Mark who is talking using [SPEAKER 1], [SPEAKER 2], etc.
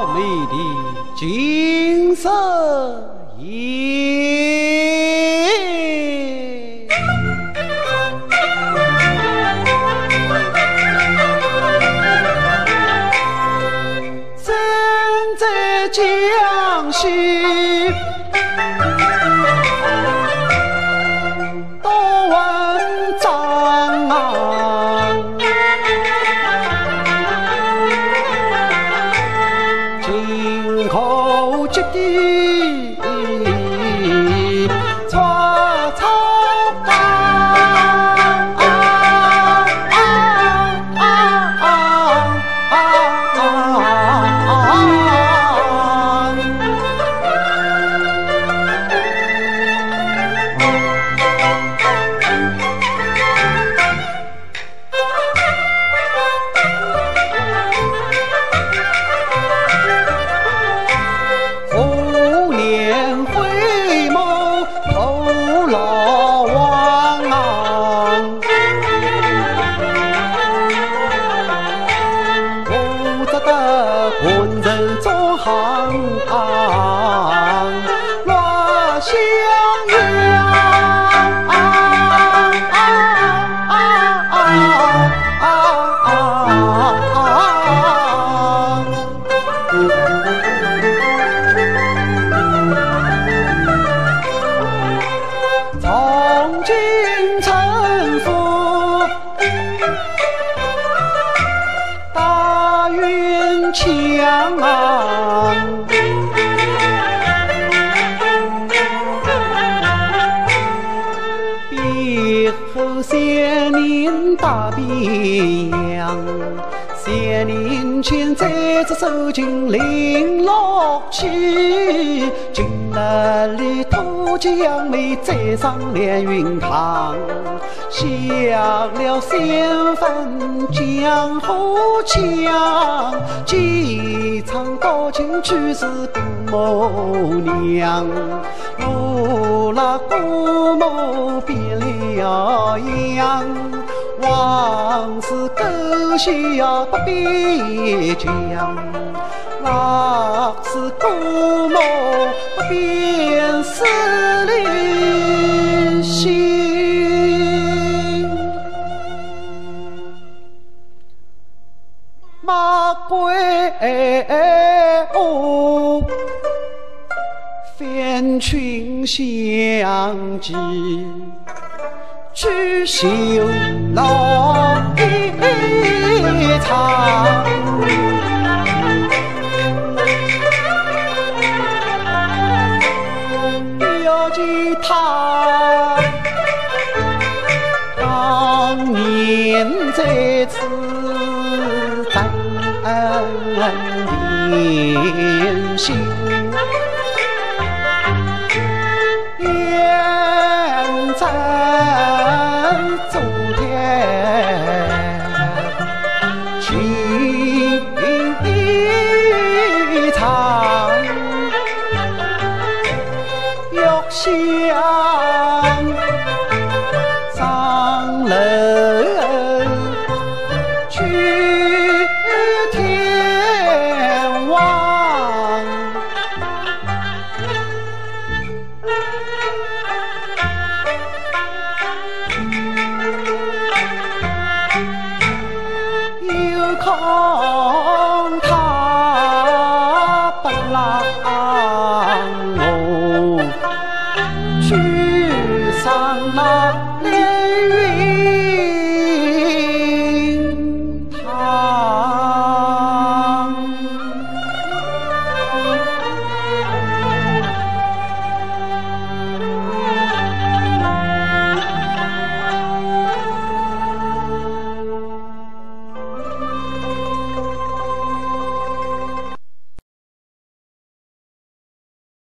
[SPEAKER 1] 娇美的金色叶。身在江西，多闻张昂，金口接地穿草岗。虎年回眸头老望，武则的浑人做行，乱香从今臣服大云强，别后三年大变样，三年前再次走进零落去，今日里土江梅再上连云堂，下了三分江湖腔，几场高情曲是姑母娘，我那姑母变了样，往事狗血呀不必讲，那是姑母不变思里心。马归屋，凡群相集，去修老一场。标记他当年在此